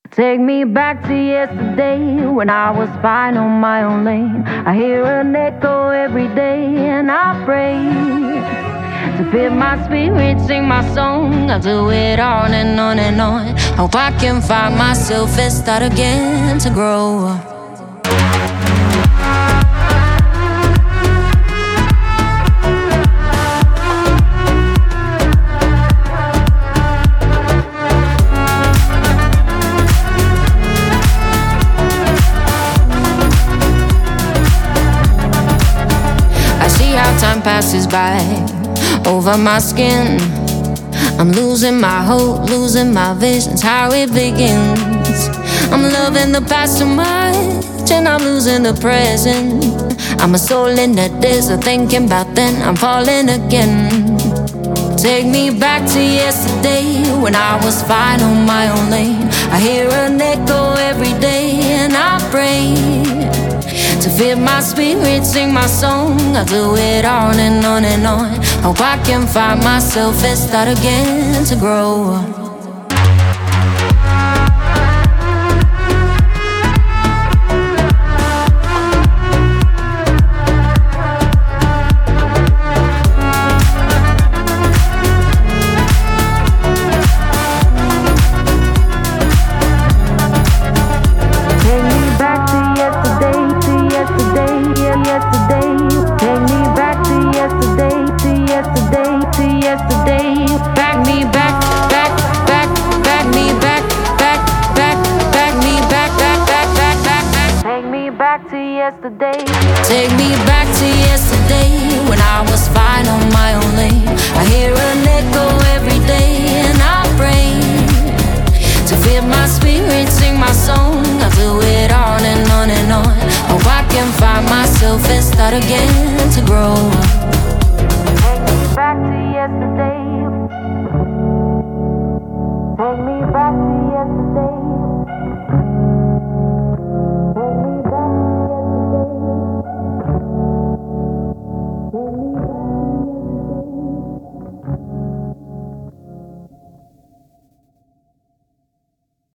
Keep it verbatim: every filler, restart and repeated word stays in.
Take me back to yesterday when I was fine on my own lane. I hear an echo every day and I pray to fit my spirit, sing my song. I'll do it on and on and on. Hope I can find myself and start again to grow. Time passes by over my skin. I'm losing my hope, losing my visions, how it begins. I'm loving the past so much and I'm losing the present. I'm a soul in the desert, thinking about then I'm falling again. Take me back to yesterday when I was fine on my own lane. I hear an echo every day and I pray to fit my spirit, sing my song. I'll do it on and on and on. Hope I can find myself and start again to grow. Yesterday. Take me back to yesterday when I was fine on my own lane. I hear an echo every day and I pray to feel my spirit, sing my song. I'll do it on and on and on. Hope I can find myself and start again to grow. Take me back to yesterday. Take me back to yesterday.